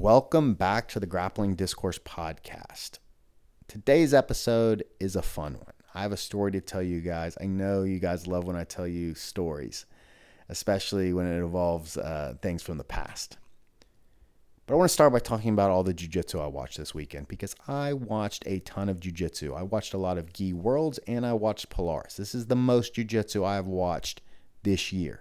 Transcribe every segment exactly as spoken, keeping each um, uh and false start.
Welcome back to the Grappling Discourse podcast. Today's episode is a fun one. I have a story to tell you guys. I know you guys love when I tell you stories, especially when it involves uh, things from the past. But I want to start by talking about all the jiu-jitsu I watched this weekend because I watched a ton of jiu-jitsu. I watched a lot of Gi Worlds and I watched Polaris. This is the most jiu-jitsu I have watched this year.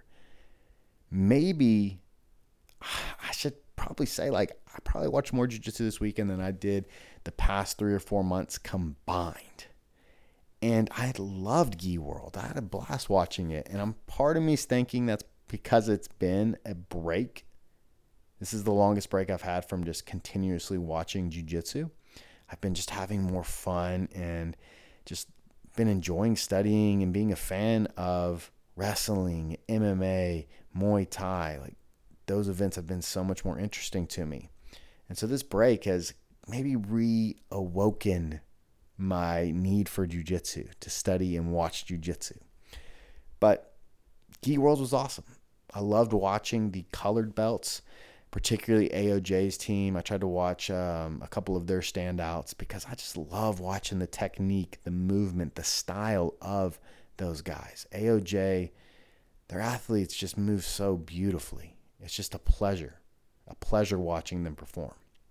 Maybe I should probably say like I probably watched more jiu-jitsu this weekend than I did the past three or four months combined. And I had loved Gi World. I had a blast watching it. And I'm part of me's thinking that's because it's been a break. This is the longest break I've had from just continuously watching jiu-jitsu. I've been just having more fun and just been enjoying studying and being a fan of wrestling, M M A, Muay Thai. Like those events have been so much more interesting to me. And so this break has maybe reawoken my need for jiu-jitsu, to study and watch jiu-jitsu. But Gi Worlds was awesome. I loved watching the colored belts, particularly A O J's team. I tried to watch um, a couple of their standouts because I just love watching the technique, the movement, the style of those guys. A O J, their athletes just move so beautifully. It's just a pleasure, a pleasure watching them perform.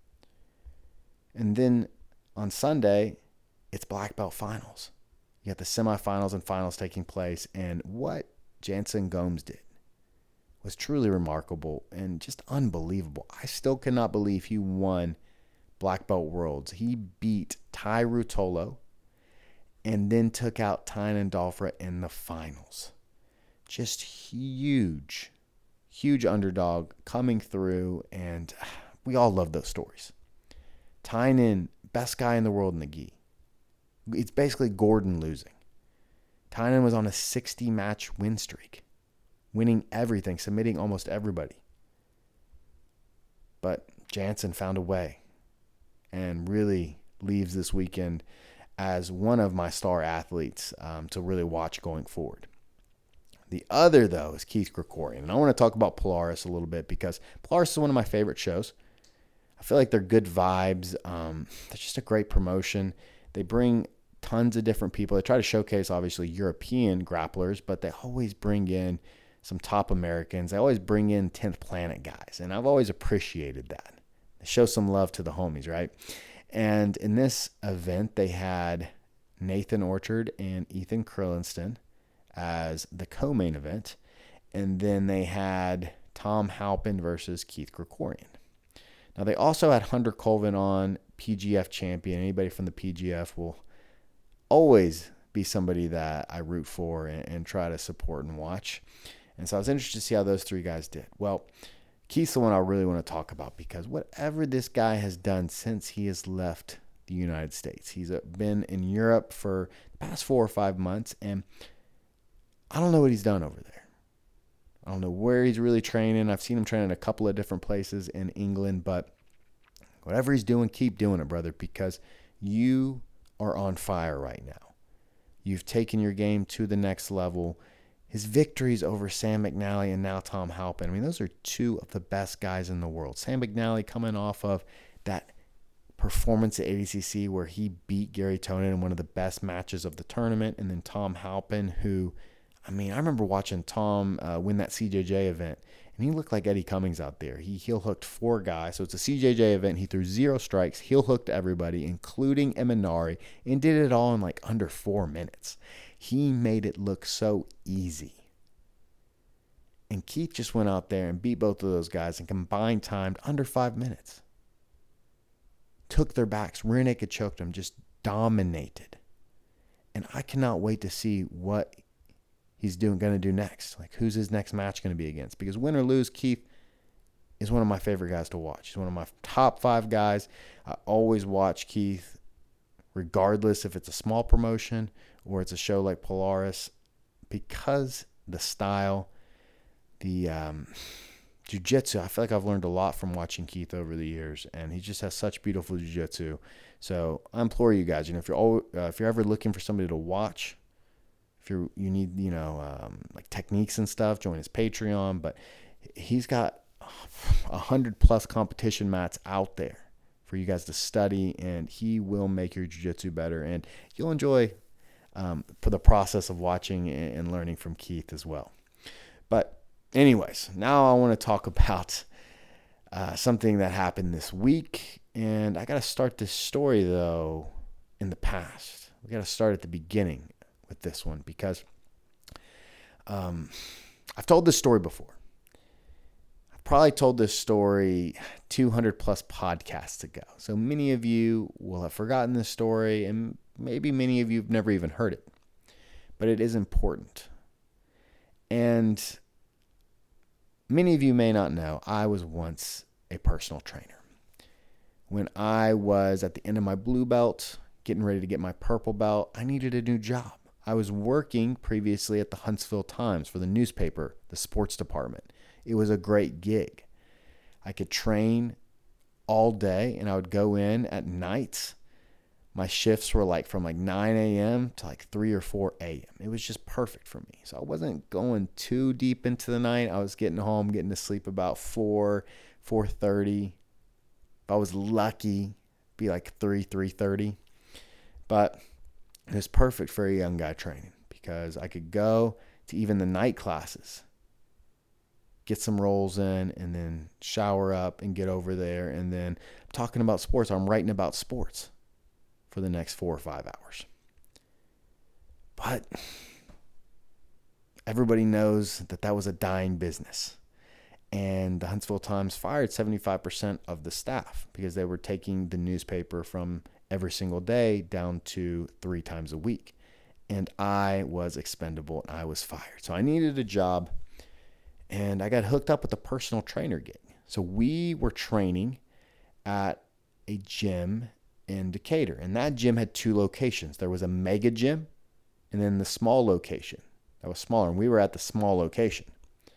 And then on Sunday, it's black belt finals. You got the semifinals and finals taking place, and what Jansen Gomes did was truly remarkable and just unbelievable. I still cannot believe he won Black Belt Worlds. He beat Tai Ruotolo and then took out Tainan Dalfra in the finals. Just huge, huge underdog coming through, and we all love those stories. Tainan, best guy in the world in the gi. It's basically Gordon losing. Tainan was on a sixty-match win streak, winning everything, submitting almost everybody. But Jansen found a way and really leaves this weekend as one of my star athletes um, to really watch going forward. The other, though, is Keith Krikorian. And I want to talk about Polaris a little bit because Polaris is one of my favorite shows. I feel like they're good vibes. Um, they're just a great promotion. They bring tons of different people. They try to showcase, obviously, European grapplers, but they always bring in some top Americans. They always bring in tenth Planet guys, and I've always appreciated that. They show some love to the homies, right? And in this event, they had Nathan Orchard and Ethan Curlinston as the co-main event, and then they had Tom Halpin versus Keith Krikorian. Now, they also had Hunter Colvin on, P G F champion. Anybody from the P G F will always be somebody that I root for and, and try to support and watch. And so I was interested to see how those three guys did. Well, Keith's the one I really want to talk about because whatever this guy has done since he has left the United States, he's been in Europe for the past four or five months, and I don't know what he's done over there. I don't know where he's really training. I've seen him training a couple of different places in England, but whatever he's doing, keep doing it, brother, because you are on fire right now. You've taken your game to the next level. His victories over Sam McNally and now Tom Halpin, I mean, those are two of the best guys in the world. Sam McNally coming off of that performance at A D C C where he beat Gary Tonin in one of the best matches of the tournament, and then Tom Halpin, who, I mean, I remember watching Tom uh, win that C J J event, and he looked like Eddie Cummings out there. He heel hooked four guys. So it's a C J J event. He threw zero strikes, heel hooked everybody, including Eminari, and did it all in like under four minutes. He made it look so easy. And Keith just went out there and beat both of those guys and combined timed under five minutes. Took their backs, rear naked choked them, just dominated. And I cannot wait to see what he's doing going to do next. Like, who's his next match going to be against? Because win or lose, Keith is one of my favorite guys to watch. He's one of my top five guys. I always watch Keith, regardless if it's a small promotion or it's a show like Polaris, because the style, the um, jiu-jitsu, I feel like I've learned a lot from watching Keith over the years, and he just has such beautiful jiu-jitsu. So I implore you guys, you know, if you're all, uh, if you're ever looking for somebody to watch, if you you need, you know, um, like techniques and stuff, join his Patreon. But he's got a hundred plus competition mats out there for you guys to study, and he will make your jiu-jitsu better, and you'll enjoy um, for the process of watching and learning from Keith as well. But anyways, now I want to talk about uh, something that happened this week, and I got to start this story though in the past. We got to start at the beginning with this one because um, I've told this story before. Probably told this story two hundred plus podcasts ago. So many of you will have forgotten this story, and maybe many of you have never even heard it. But it is important. And many of you may not know, I was once a personal trainer. When I was at the end of my blue belt, getting ready to get my purple belt, I needed a new job. I was working previously at the Huntsville Times for the newspaper, the sports department. It was a great gig. I could train all day, and I would go in at night. My shifts were like from like nine a.m. to like three or four a.m. It was just perfect for me. So I wasn't going too deep into the night. I was getting home, getting to sleep about four, four thirty. If I was lucky, be like three, three thirty. But it was perfect for a young guy training because I could go to even the night classes, get some rolls in, and then shower up and get over there. And then talking about sports, I'm writing about sports for the next four or five hours. But everybody knows that that was a dying business. And the Huntsville Times fired seventy-five percent of the staff because they were taking the newspaper from every single day down to three times a week. And I was expendable and I was fired. So I needed a job. And I got hooked up with a personal trainer gig. So we were training at a gym in Decatur. And that gym had two locations. There was a mega gym and then the small location that was smaller. And we were at the small location.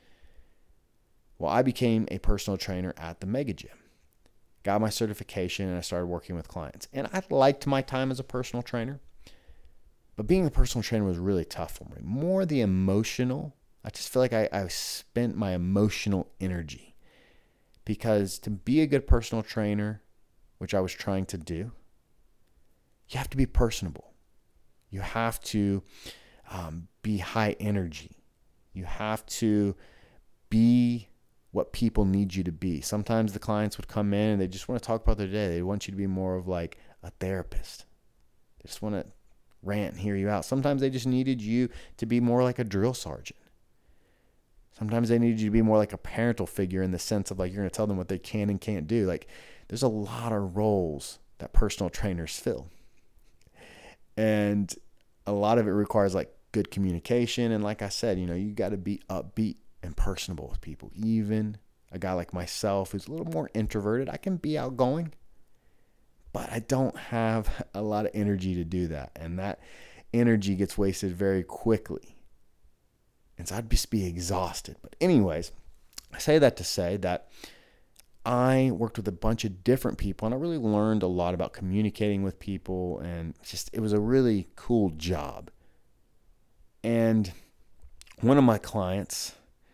Well, I became a personal trainer at the mega gym. Got my certification and I started working with clients. And I liked my time as a personal trainer. But being a personal trainer was really tough for me. More the emotional. I just feel like I, I spent my emotional energy because to be a good personal trainer, which I was trying to do, you have to be personable. You have to um, be high energy. You have to be what people need you to be. Sometimes the clients would come in and they just want to talk about their day. They want you to be more of like a therapist. They just want to rant and hear you out. Sometimes they just needed you to be more like a drill sergeant. Sometimes they need you to be more like a parental figure in the sense of like you're going to tell them what they can and can't do. Like there's a lot of roles that personal trainers fill. And a lot of it requires like good communication. And like I said, you know, you got to be upbeat and personable with people. Even a guy like myself who's a little more introverted, I can be outgoing, but I don't have a lot of energy to do that. And that energy gets wasted very quickly. And so I'd just be exhausted. But anyways, I say that to say that I worked with a bunch of different people and I really learned a lot about communicating with people, and just it was a really cool job. And one of my clients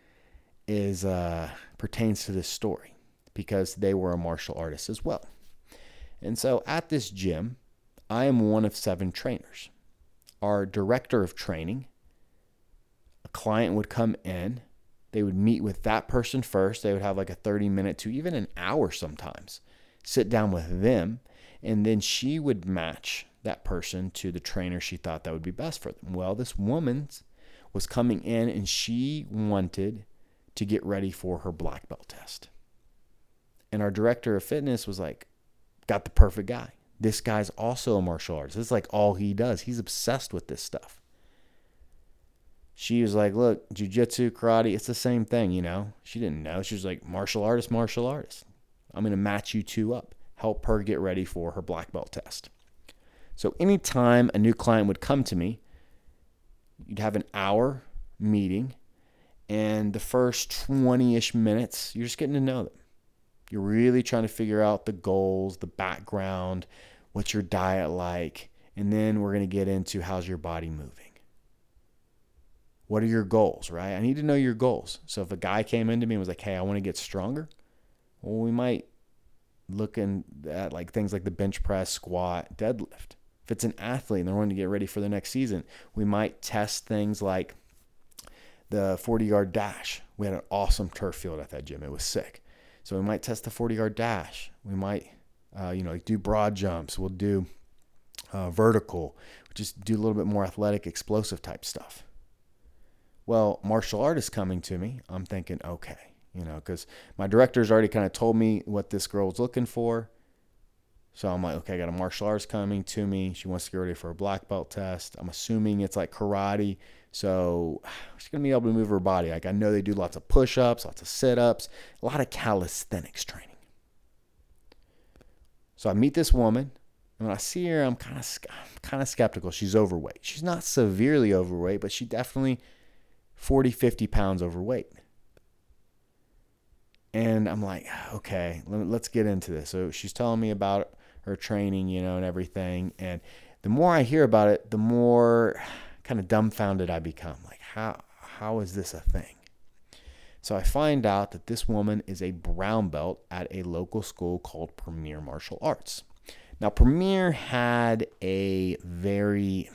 is uh, pertains to this story because they were a martial artist as well. And so at this gym, I am one of seven trainers. Our director of training, a client would come in, they would meet with that person first. They would have like a thirty minute to even an hour sometimes, sit down with them, and then she would match that person to the trainer she thought that would be best for them. Well, this woman was coming in and she wanted to get ready for her black belt test. And our director of fitness was like, got the perfect guy. This guy's also a martial artist. This is like all he does. He's obsessed with this stuff. She was like, look, jiu-jitsu, karate, it's the same thing, you know. She didn't know. She was like, martial artist, martial artist. I'm going to match you two up. Help her get ready for her black belt test. So anytime a new client would come to me, you'd have an hour meeting, and the first twenty-ish minutes, you're just getting to know them. You're really trying to figure out the goals, the background, what's your diet like, and then we're going to get into how's your body moving. What are your goals, right? I need to know your goals. So if a guy came into me and was like, hey, I want to get stronger, well, we might look at like things like the bench press, squat, deadlift. If it's an athlete and they're wanting to get ready for the next season, we might test things like the forty-yard dash. We had an awesome turf field at that gym. It was sick. So we might test the forty-yard dash. We might, uh, you know, like do broad jumps. We'll do uh, vertical. We'll just do a little bit more athletic, explosive type stuff. Well, martial art is coming to me. I'm thinking, okay, you know, because my director's already kind of told me what this girl's looking for. So I'm like, okay, I got a martial arts coming to me. She wants to get ready for a black belt test. I'm assuming it's like karate. So she's going to be able to move her body. Like I know they do lots of push-ups, lots of sit-ups, a lot of calisthenics training. So I meet this woman. And when I see her, I'm kind of kind of skeptical. She's overweight. She's not severely overweight, but she definitely forty, fifty pounds overweight. And I'm like, okay, let's get into this. So she's telling me about her training, you know, and everything. And the more I hear about it, the more kind of dumbfounded I become. Like, how how is this a thing? So I find out that this woman is a brown belt at a local school called Premier Martial Arts. Now, Premier had a very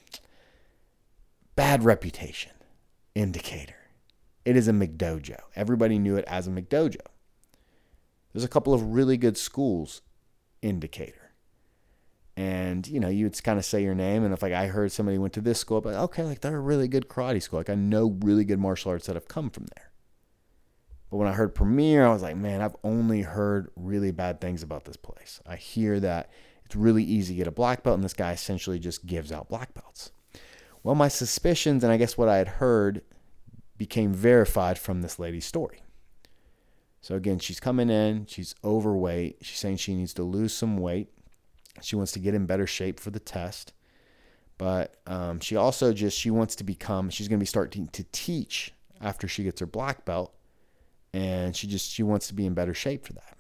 bad reputation, indicator. It is a McDojo. Everybody knew it as a McDojo. There's a couple of really good schools, indicator. And, you know, you would kind of say your name. And if like I heard somebody went to this school, but okay, like they're a really good karate school. Like I know really good martial arts that have come from there. But when I heard Premier, I was like, man, I've only heard really bad things about this place. I hear that it's really easy to get a black belt, and this guy essentially just gives out black belts. Well, my suspicions, and I guess what I had heard, became verified from this lady's story. So again, she's coming in, she's overweight. She's saying she needs to lose some weight. She wants to get in better shape for the test. But um, she also just, she wants to become, she's going to be starting to teach after she gets her black belt. And she just, she wants to be in better shape for that.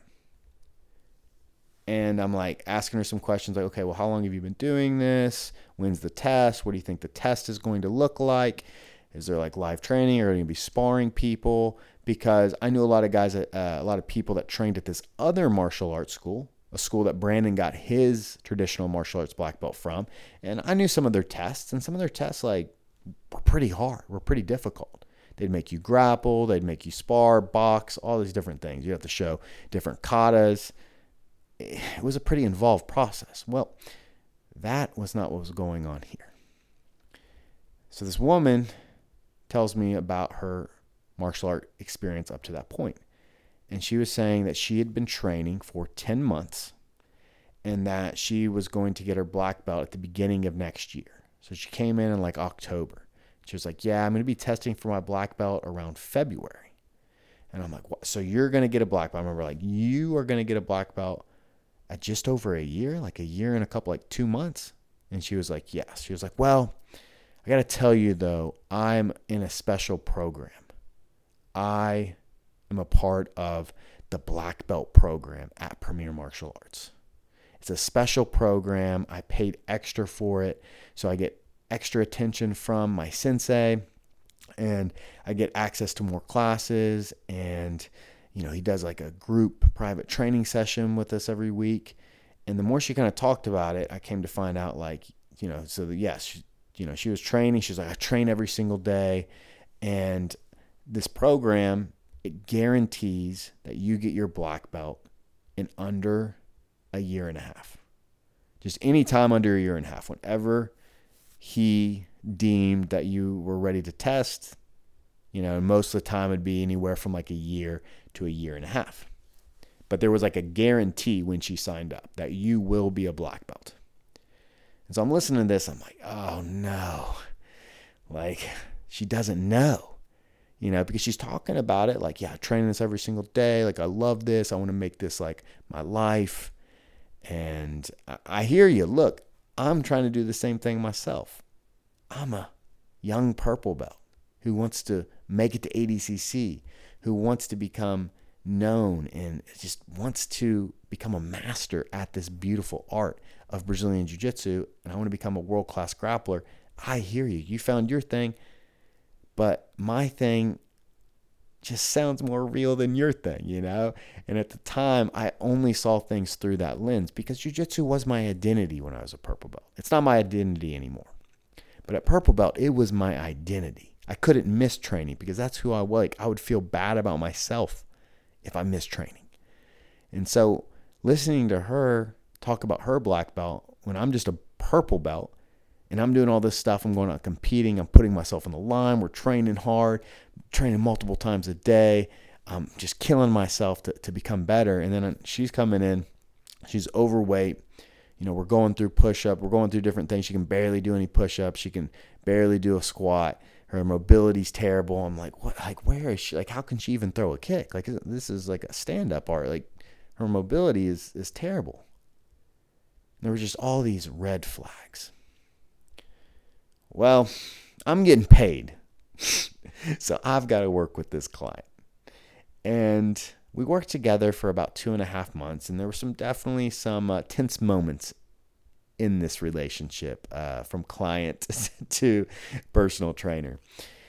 And I'm like asking her some questions like, okay, well, how long have you been doing this? When's the test? What do you think the test is going to look like? Is there like live training, or are you going to be sparring people? Because I knew a lot of guys, uh, a lot of people that trained at this other martial arts school, a school that Brandon got his traditional martial arts black belt from. And I knew some of their tests, and some of their tests like were pretty hard, were pretty difficult. They'd make you grapple, they'd make you spar, box, all these different things. You have to show different katas. It was a pretty involved process. Well, that was not what was going on here. So this woman tells me about her martial art experience up to that point. And she was saying that she had been training for ten months and that she was going to get her black belt at the beginning of next year. So she came in in like October. She was like, yeah, I'm going to be testing for my black belt around February. And I'm like, what? So you're going to get a black belt? I remember like, you are going to get a black belt at just over a year, like a year and a couple, like two months. And she was like, yes. She was like, well, I got to tell you though, I'm in a special program. I am a part of the black belt program at Premier Martial Arts. It's a special program. I paid extra for it. So I get extra attention from my sensei, and I get access to more classes. And, you know, he does like a group private training session with us every week. And the more she kind of talked about it, I came to find out like, you know, so that, yes, she, you know, she was training. She's like, I train every single day. And this program, it guarantees that you get your black belt in under a year and a half. Just any time under a year and a half, whenever he deemed that you were ready to test, you know, and most of the time it'd be anywhere from like a year to a year and a half. But there was like a guarantee when she signed up that you will be a black belt. And so I'm listening to this, I'm like, oh no, like she doesn't know, you know, because she's talking about it like, yeah, I'm training this every single day. Like I love this. I want to make this like my life. And I hear you. Look, I'm trying to do the same thing myself. I'm a young purple belt who wants to make it to A D C C, who wants to become known and just wants to become a master at this beautiful art of Brazilian Jiu-Jitsu, and I want to become a world-class grappler. I hear you. You found your thing. But my thing just sounds more real than your thing, you know? And at the time, I only saw things through that lens because jiu-jitsu was my identity when I was a purple belt. It's not my identity anymore. But at purple belt, it was my identity. I couldn't miss training because that's who I was. Like, I would feel bad about myself if I missed training. And so listening to her talk about her black belt when I'm just a purple belt and I'm doing all this stuff, I'm going out competing, I'm putting myself on the line, we're training hard, training multiple times a day, I'm just killing myself to, to become better. And then she's coming in, she's overweight, you know, we're going through push-up, we're going through different things. She can barely do any push-ups, she can barely do a squat, her mobility's terrible. I'm like, what? Like, where is she? Like, how can she even throw a kick? Like, this is like a stand-up art. Like, her mobility is is terrible. There were just all these red flags. Well, I'm getting paid. So I've got to work with this client. And we worked together for about two and a half months. And there were some definitely some uh, tense moments in this relationship, uh, from client to personal trainer.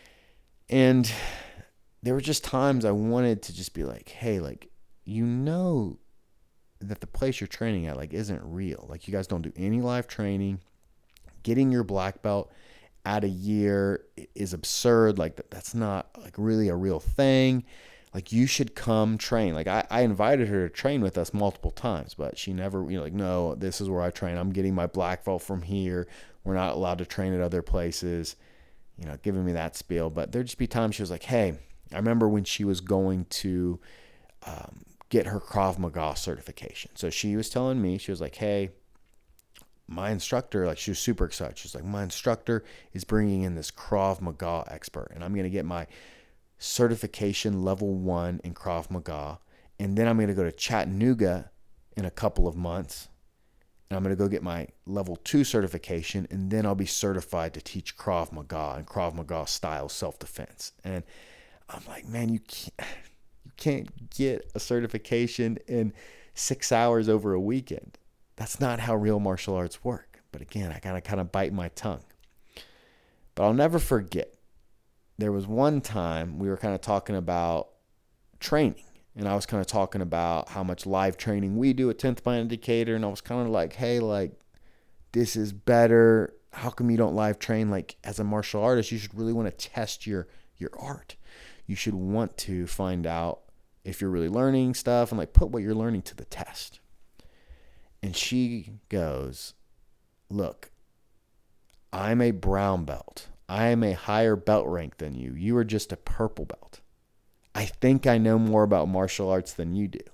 And there were just times I wanted to just be like, hey, like, you know that the place you're training at, like, isn't real. Like, you guys don't do any live training. Getting your black belt at a year is absurd. Like, that's not like really a real thing. Like, you should come train. Like, I, I invited her to train with us multiple times, but she never, you know, like, no, this is where I train. I'm getting my black belt from here. We're not allowed to train at other places, you know, giving me that spiel. But there'd just be times she was like, hey, I remember when she was going to um, get her Krav Maga certification. So she was telling me, she was like, hey, my instructor, like, she was super excited. She's like, my instructor is bringing in this Krav Maga expert, and I'm going to get my certification level one in Krav Maga. And then I'm going to go to Chattanooga in a couple of months, and I'm going to go get my level two certification. And then I'll be certified to teach Krav Maga and Krav Maga style self-defense. And I'm like, man, you can't, you can't get a certification in six hours over a weekend. That's not how real martial arts work. But again, I gotta kind of bite my tongue. But I'll never forget, there was one time we were kind of talking about training. And I was kind of talking about how much live training we do at tenth Mind Indicator. And I was kind of like, hey, like, this is better. How come you don't live train? Like, as a martial artist, you should really want to test your, your art. You should want to find out if you're really learning stuff and, like, put what you're learning to the test. And she goes, look, I'm a brown belt. I am a higher belt rank than you. You are just a purple belt. I think I know more about martial arts than you do.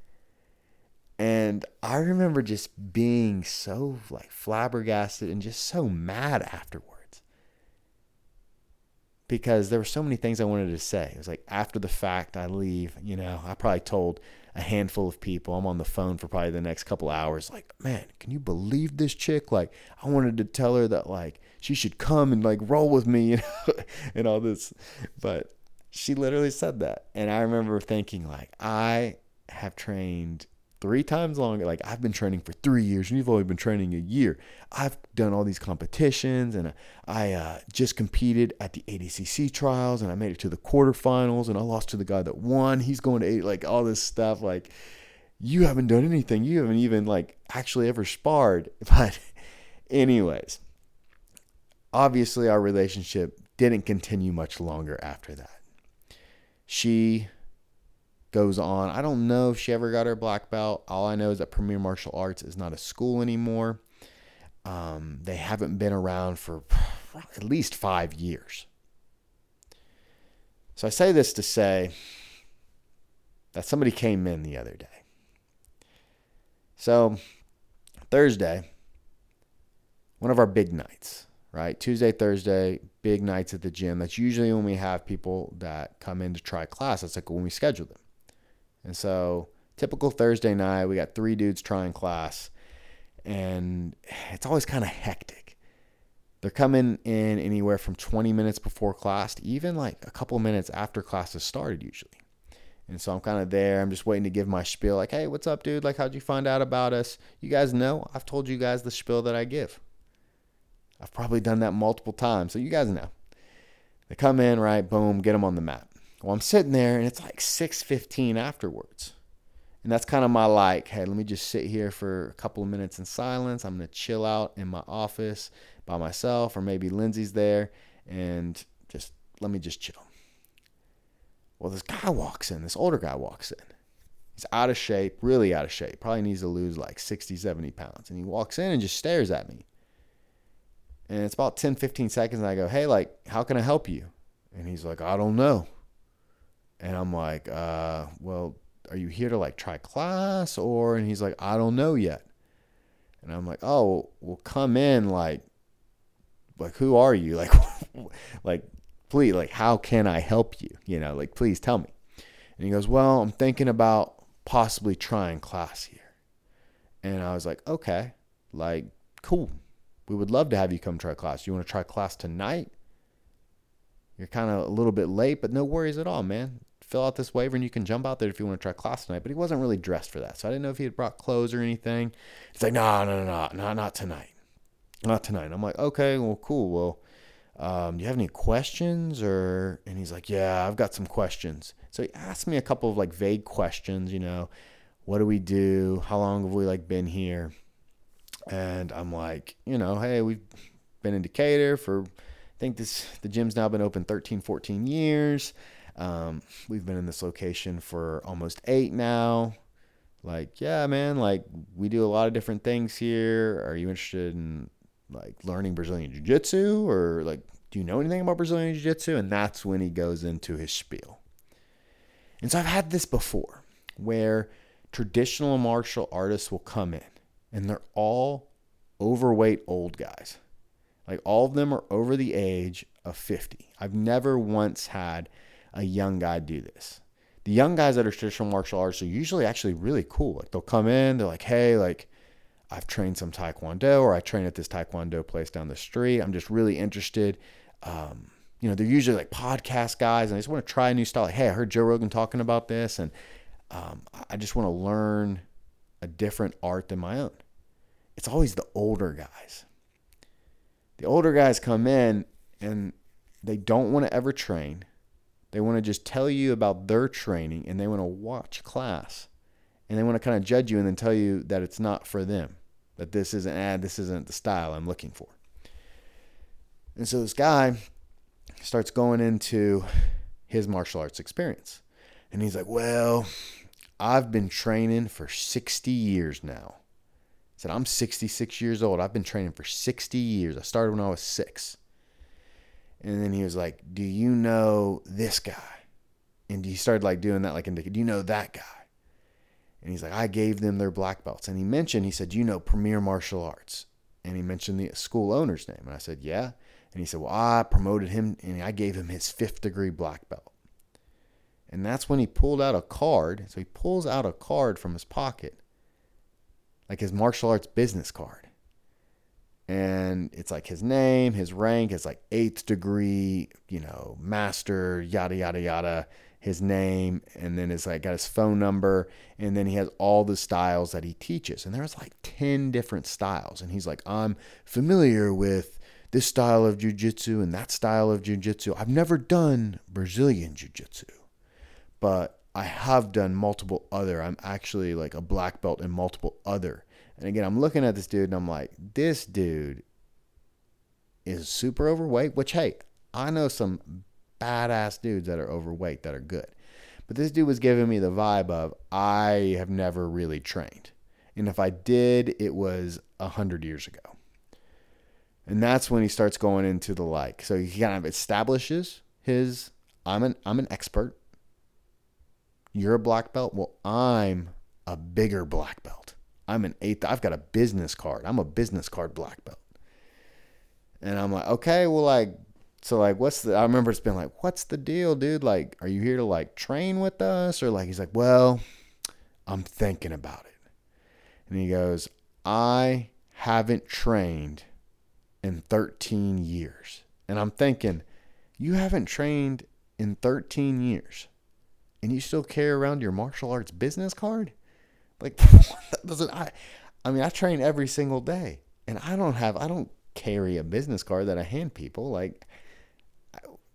And I remember just being so, like, flabbergasted and just so mad afterwards. Because there were so many things I wanted to say. It was like, after the fact, I leave, you know, I probably told a handful of people. I'm on the phone for probably the next couple hours. Like, man, can you believe this chick? Like, I wanted to tell her that, like, she should come and, like, roll with me, you know, and all this. But she literally said that. And I remember thinking, like, I have trained three times longer. Like, I've been training for three years and you've only been training a year. I've done all these competitions, and I uh, just competed at the A D C C trials, and I made it to the quarterfinals, and I lost to the guy that won. He's going to eight, like, all this stuff. Like, you haven't done anything. You haven't even, like, actually ever sparred. But anyways, obviously our relationship didn't continue much longer after that. She goes on. I don't know if she ever got her black belt. All I know is that Premier Martial Arts is not a school anymore. Um, they haven't been around for at least five years. So I say this to say that somebody came in the other day. So Thursday, one of our big nights, right? Tuesday, Thursday, big nights at the gym. That's usually when we have people that come in to try class. That's like when we schedule them. And so typical Thursday night, we got three dudes trying class, and it's always kind of hectic. They're coming in anywhere from twenty minutes before class to even like a couple of minutes after class has started usually. And so I'm kind of there. I'm just waiting to give my spiel. Like, hey, what's up, dude? Like, how'd you find out about us? You guys know I've told you guys the spiel that I give. I've probably done that multiple times, so you guys know. They come in, right? Boom, get them on the mat. Well, I'm sitting there and it's like six fifteen afterwards. And that's kind of my like, hey, let me just sit here for a couple of minutes in silence. I'm going to chill out in my office by myself, or maybe Lindsay's there, and just let me just chill. Well, this guy walks in, this older guy walks in. He's out of shape, really out of shape. Probably needs to lose like sixty, seventy pounds. And he walks in and just stares at me. And it's about ten, fifteen seconds, and I go, hey, like, how can I help you? And he's like, I don't know. And I'm like, uh, well, are you here to like try class or? And he's like, I don't know yet. And I'm like, oh, well, come in. Like, like, who are you? Like, like, please, like, how can I help you? You know, like, please tell me. And he goes, well, I'm thinking about possibly trying class here. And I was like, okay, like, cool. We would love to have you come try class. You want to try class tonight? You're kind of a little bit late, but no worries at all, man. Fill out this waiver and you can jump out there if you want to try class tonight. But he wasn't really dressed for that. So I didn't know if he had brought clothes or anything. He's like, no, no, no, no, not tonight. Not tonight. I'm like, okay, well, cool. Well, um, do you have any questions? Or, and he's like, yeah, I've got some questions. So he asked me a couple of like vague questions, you know, what do we do? How long have we like been here? And I'm like, you know, hey, we've been in Decatur for, I think this, the gym's now been open thirteen, fourteen years. Um, we've been in this location for almost eight now. Like, yeah, man, like we do a lot of different things here. Are you interested in like learning Brazilian Jiu-Jitsu, or like, do you know anything about Brazilian Jiu-Jitsu? And that's when he goes into his spiel. And so I've had this before where traditional martial artists will come in and they're all overweight old guys. Like all of them are over the age of fifty. I've never once had a young guy do this. The young guys that are traditional martial arts are usually actually really cool. Like they'll come in, they're like, hey, like I've trained some Taekwondo, or I train at this Taekwondo place down the street. I'm just really interested. Um, you know, they're usually like podcast guys and they just want to try a new style. Like, hey, I heard Joe Rogan talking about this and um, I just want to learn a different art than my own. It's always the older guys. The older guys come in and they don't want to ever train. They want to just tell you about their training and they want to watch class and they want to kind of judge you and then tell you that it's not for them, that this isn't, ah, this isn't the style I'm looking for. And so this guy starts going into his martial arts experience and he's like, well, I've been training for sixty years now. He said, I'm sixty-six years old. I've been training for sixty years. I started when I was six. And then he was like, do you know this guy? And he started like doing that like, do you know that guy? And he's like, I gave them their black belts. And he mentioned, he said, you know Premier Martial Arts. And he mentioned the school owner's name. And I said, yeah. And he said, well, I promoted him and I gave him his fifth degree black belt. And that's when he pulled out a card. So he pulls out a card from his pocket, like his martial arts business card. And it's like his name, his rank, his like eighth degree, you know, master, yada, yada, yada, his name. And then it's like got his phone number. And then he has all the styles that he teaches. And there's like ten different styles. And he's like, I'm familiar with this style of jiu-jitsu and that style of jiu-jitsu. I've never done Brazilian jiu-jitsu, but I have done multiple other. I'm actually like a black belt in multiple other. And again, I'm looking at this dude and I'm like, this dude is super overweight, which, hey, I know some badass dudes that are overweight that are good. But this dude was giving me the vibe of, I have never really trained. And if I did, it was a hundred years ago. And that's when he starts going into the like. So he kind of establishes his, I'm an, I'm an expert. You're a black belt. Well, I'm a bigger black belt. I'm an eighth. I've got a business card. I'm a business card black belt. And I'm like, okay, well, like, so like, what's the, I remember it's been like, what's the deal, dude? Like, are you here to like train with us? Or like, he's like, well, I'm thinking about it. And he goes, I haven't trained in thirteen years. And I'm thinking, you haven't trained in thirteen years and you still carry around your martial arts business card? Like, that doesn't, I, I mean, I train every single day and I don't have, I don't carry a business card that I hand people. Like, I,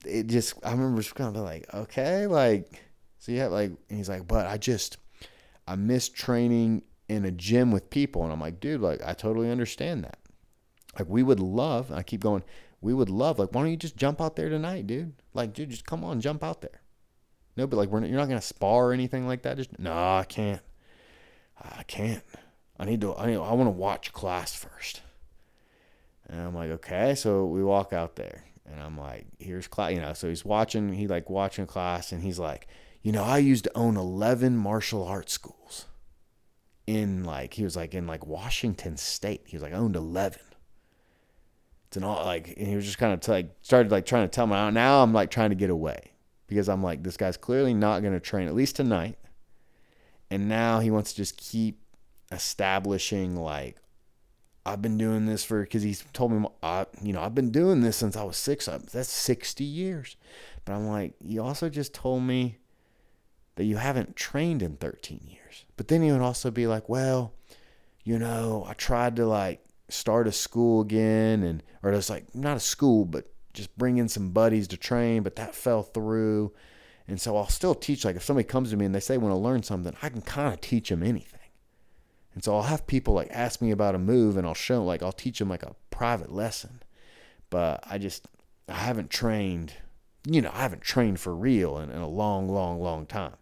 it just, I remember just kind of like, okay, like, so you have like, and he's like, but I just, I miss training in a gym with people. And I'm like, dude, like, I totally understand that. Like, we would love, I keep going, we would love, like, why don't you just jump out there tonight, dude? Like, dude, just come on, jump out there. No, but like, we're not, you're not going to spar or anything like that. Just, no, I can't. I can't. I need to, I need, I want to watch class first. And I'm like, okay. So we walk out there and I'm like, here's class, you know, so he's watching, he like watching class and he's like, you know, I used to own eleven martial arts schools in like, he was like in like Washington State. He was like, I owned eleven. It's an all like, and he was just kind of t- like, started like trying to tell me, now I'm like trying to get away because I'm like, this guy's clearly not going to train at least tonight. And now he wants to just keep establishing like, I've been doing this for, because he's told me, I, you know, I've been doing this since I was six. That's sixty years. But I'm like, you also just told me that you haven't trained in thirteen years. But then he would also be like, well, you know, I tried to like start a school again, and or just like not a school, but just bring in some buddies to train, but that fell through. And so I'll still teach. Like if somebody comes to me and they say want to learn something, I can kind of teach them anything. And so I'll have people like ask me about a move, and I'll show them, like I'll teach them like a private lesson. But I just I haven't trained, you know, I haven't trained for real in, in a long, long, long time.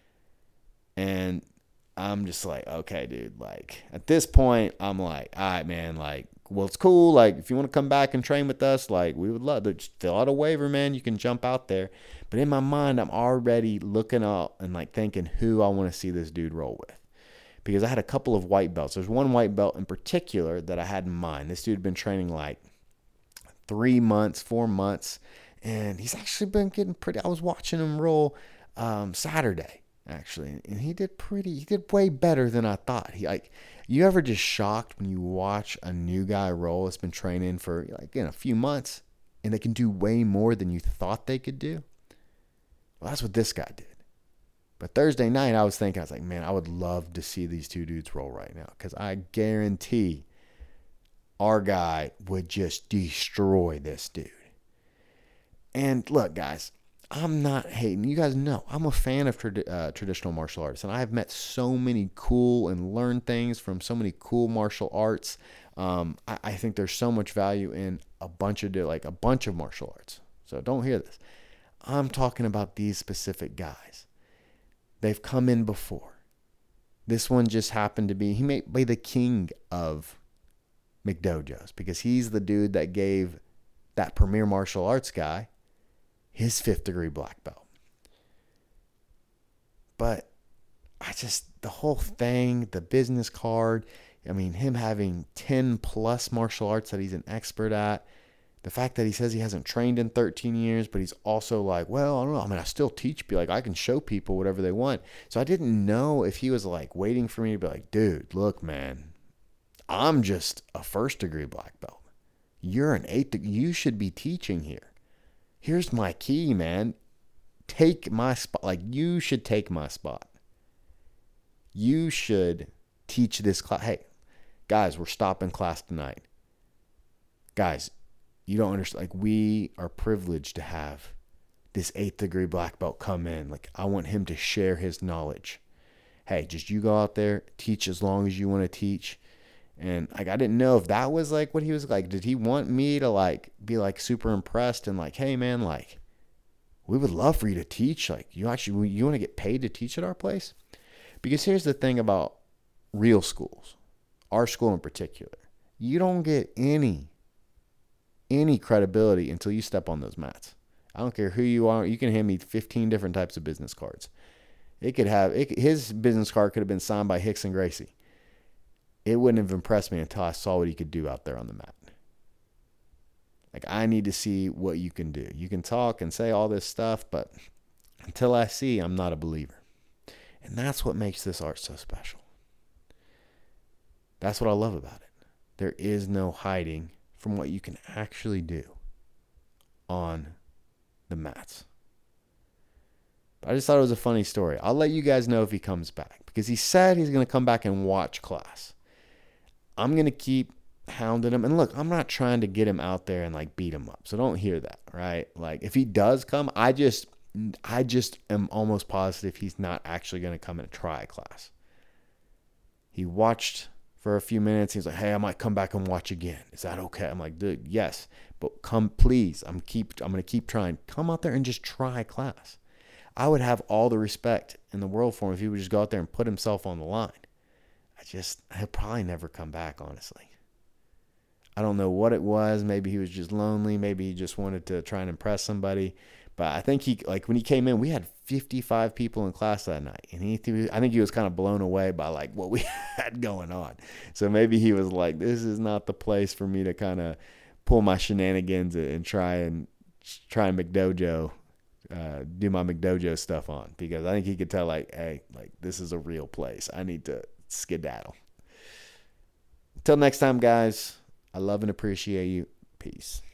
And I'm just like, okay, dude, like at this point, I'm like, all right, man, like, well, it's cool. Like if you want to come back and train with us, like we would love to just fill out a waiver, man. You can jump out there. But in my mind, I'm already looking up and like thinking who I want to see this dude roll with. Because I had a couple of white belts. There's one white belt in particular that I had in mind. This dude had been training like three months, four months. And he's actually been getting pretty. I was watching him roll um, Saturday, actually. And he did pretty, he did way better than I thought. He like, you ever just shocked when you watch a new guy roll that's been training for like in a few months and they can do way more than you thought they could do? Well, that's what this guy did. But Thursday night, I was thinking, I was like, man, I would love to see these two dudes roll right now. Because I guarantee our guy would just destroy this dude. And look, guys, I'm not hating. You guys know I'm a fan of tra- uh, traditional martial arts. And I have met so many cool and learned things from so many cool martial arts. Um, I, I think there's so much value in a bunch of, like a bunch of martial arts. So don't hear this. I'm talking about these specific guys. They've come in before. This one just happened to be, he may be the king of McDojos because he's the dude that gave that premier martial arts guy his fifth degree black belt. But I just, the whole thing, the business card, I mean, him having ten plus martial arts that he's an expert at, the fact that he says he hasn't trained in thirteen years, but he's also like, well, I don't know. I mean, I still teach, be like, I can show people whatever they want. So I didn't know if he was like waiting for me to be like, dude, look, man, I'm just a first degree black belt. You're an eighth. You should be teaching here. Here's my key, man. Take my spot. Like you should take my spot. You should teach this class. Hey, guys, we're stopping class tonight. Guys, you don't understand. Like, we are privileged to have this eighth degree black belt come in. Like, I want him to share his knowledge. Hey, just you go out there, teach as long as you want to teach. And like, I didn't know if that was like what he was like. Did he want me to like be like super impressed and like, hey man, like we would love for you to teach. Like you actually, you want to get paid to teach at our place? Because here's the thing about real schools, our school in particular, you don't get any any credibility until you step on those mats. I don't care who you are. You can hand me fifteen different types of business cards. It could have, it, his business card could have been signed by Rickson Gracie. It wouldn't have impressed me until I saw what he could do out there on the mat. Like, I need to see what you can do. You can talk and say all this stuff, but until I see, I'm not a believer. And that's what makes this art so special. That's what I love about it. There is no hiding from what you can actually do on the mats. But I just thought it was a funny story. I'll let you guys know if he comes back because he said he's going to come back and watch class. I'm going to keep hounding him. And look, I'm not trying to get him out there and like beat him up. So don't hear that, right? Like if he does come, I just I just am almost positive he's not actually going to come in a try class. He watched for a few minutes. He's like, "Hey, I might come back and watch again. Is that okay?" I'm like, "Dude, yes, but come, please. I'm keep. I'm going to keep trying. Come out there and just try class." I would have all the respect in the world for him if he would just go out there and put himself on the line. I just, he'll probably never come back, honestly. I don't know what it was. Maybe he was just lonely. Maybe he just wanted to try and impress somebody. But I think he, like when he came in, we had fifty-five people in class that night. And he, I think he was kind of blown away by like what we had going on. So maybe he was like, this is not the place for me to kind of pull my shenanigans and try and try and McDojo, uh, do my McDojo stuff on. Because I think he could tell like, hey, like this is a real place. I need to skedaddle. Until next time, guys, I love and appreciate you. Peace.